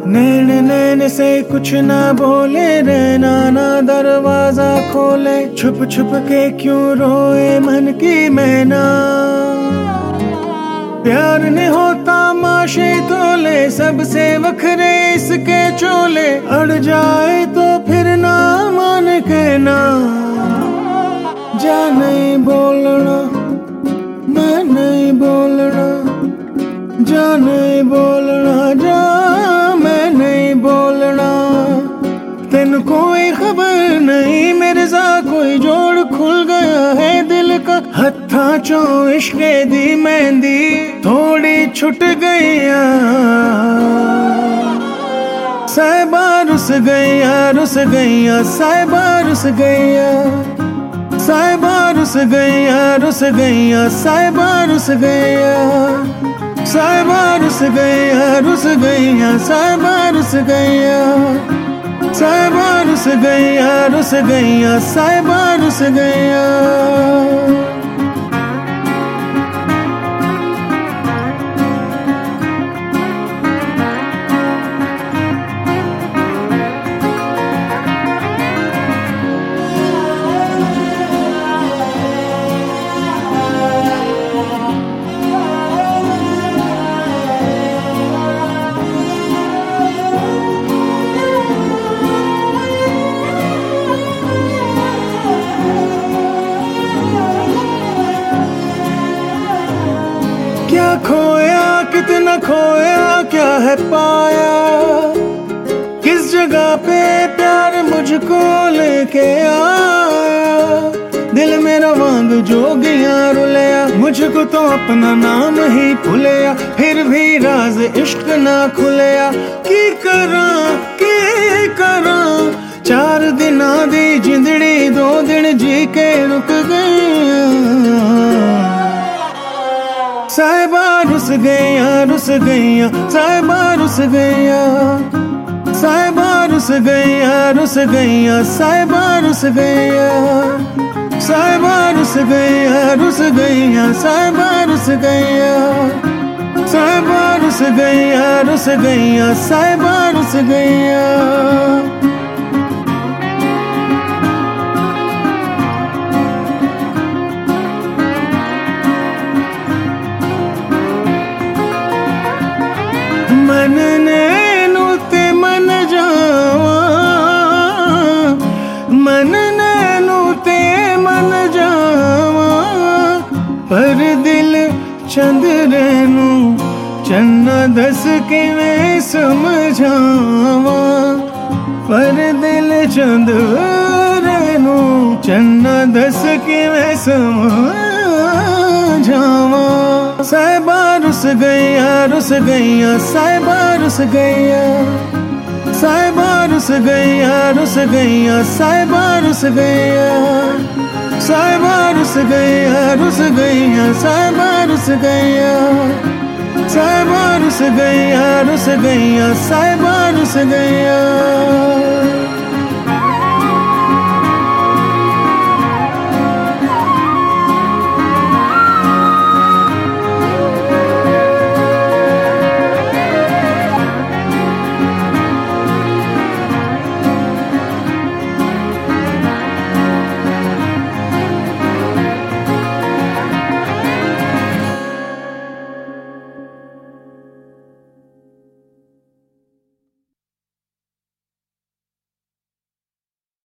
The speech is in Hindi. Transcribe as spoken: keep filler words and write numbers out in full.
नैन नैन से कुछ ना बोले, रहना ना दरवाजा खोले, छुप छुप के क्यों रोए मन की मैना। प्यार नहीं होता माशे तोले, सबसे वखरे इसके चोले, अड़ जाए तो फिर ना मान के ना। जा नहीं बोलना, मैं नहीं बोलना, जा नहीं बोलना, जा मैं नहीं बोलना। तेन कोई खबर नहीं मेरे सा, कोई जोड़ खुल गया है दिल का, हत्था चो इश्क दी मेहंदी थोड़ी छुट गईया। साहिबा रुस गईया, रुस गईया, साहिबा रुस गईया, साहिबा रुस गईया, रुस गईया, साहिबा रुस गईया, साहिबा रुस गईया, रुस गईया, साहिबा रुस गईया, साहिबा रुस गईया, रुस गईया, साहिबा रुस गईया। क्या खोया कितना खोया, क्या है पाया, किस जगह पे प्यार मुझको लेके आया। दिल मेरा वांग जोगियां रुलया, मुझको तो अपना नाम ही भूलया, फिर भी राज इश्क ना खुलया। की करा की करा, चार दिन दी जिंदड़ी दो दिन जी के रुक गई। साहिबा रुस गईया, रुस गईया, साहिबा रुस गईया, साहिबा रुस गईया, रुस गईया, साहिबा रुस गईया, साहिबा रुस गईया, रुस गईया, साहिबा रुस गईया, साहिबा रुस गईया, रुस गईया, साहिबा रुस गईया। मन नैनू ते मन जावा, मन नैनू ते मन जावा, पर दिल चंद्रे नू चन्ना दस किवें समझावा, पर दिल चंद्रे नू चन्ना दस किवें समझावा। साहिबा रुस गईया, रुस गईया, साहिबा रुस गईया, साहिबा रुस गईया, रुस गईया, साहिबा रुस गईया, साहिबा रुस गईया, रुस गईया, साहिबा रुस गईया, साहिबा रुस गईया, रुस गईया, साहिबा रुस गईया।